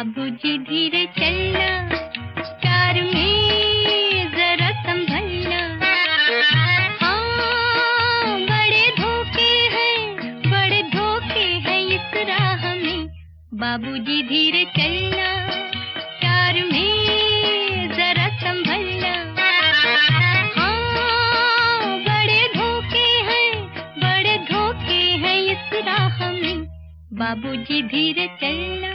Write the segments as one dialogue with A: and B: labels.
A: बाबूजी धीरे चलना, प्यार में जरा संभलना। हाँ, बड़े धोखे हैं इस राह में। बाबूजी धीरे चलना, प्यार में जरा संभलना। हाँ, बड़े धोखे हैं इस राह में। बाबूजी धीरे चलना।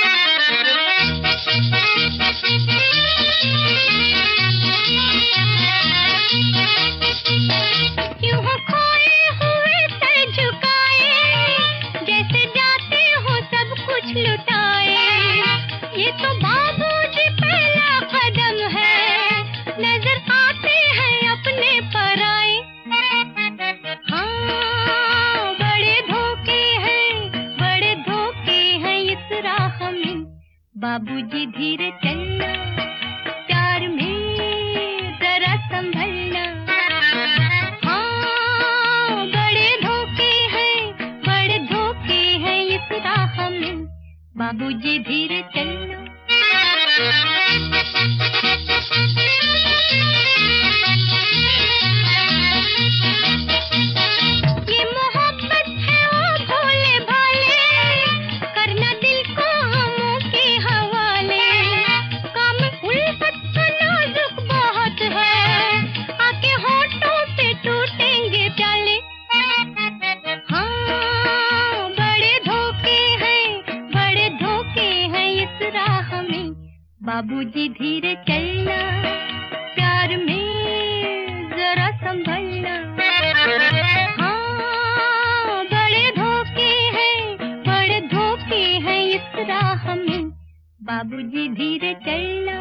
A: यूं हो खोए हुए सर झुकाए, जैसे जाते हो सब कुछ लुटाए। ये तो बाबूजी पहला कदम है, नजर आते हैं अपने पराए। हाँ, बड़े धोखे हैं इस राह में। बाबूजी धीरे चलना, प्यार में जरा संभलना। हाँ, बड़े धोखे हैं इस राह में। बाबूजी धीरे चलना। ये मोहब्बत है ओ भोले भाले, करना दिल को हमों के हवाले। काम उल्फत का नाजुक बहुत है, आके होठों पे टूटेंगे प्याले। हाँ, बड़े धोखे हैं इस राह में। बाबूजी धीरे चलना, प्यार में जरा संभलना। हाँ, बड़े धोखे हैं इस राह में। बाबूजी धीरे चलना।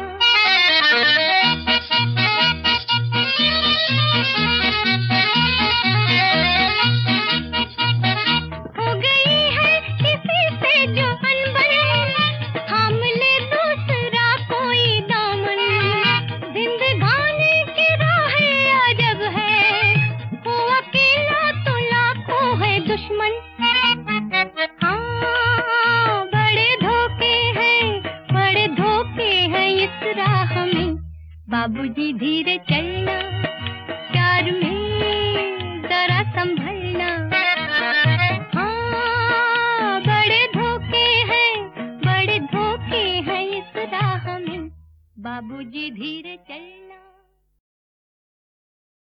A: हो गई है किसी से जो अनबन, थाम ले दूसरा कोई दामन। जिंदगानी की राहें अजब है, वो अकेला तो लाखों है दुश्मन। हाँ, बड़े धोखे हैं इस राह में। बाबूजी धीरे चलना, प्यार में जरा संभलना। हाँ, बड़े धोखे हैं इस राह में। बाबूजी धीरे चलना।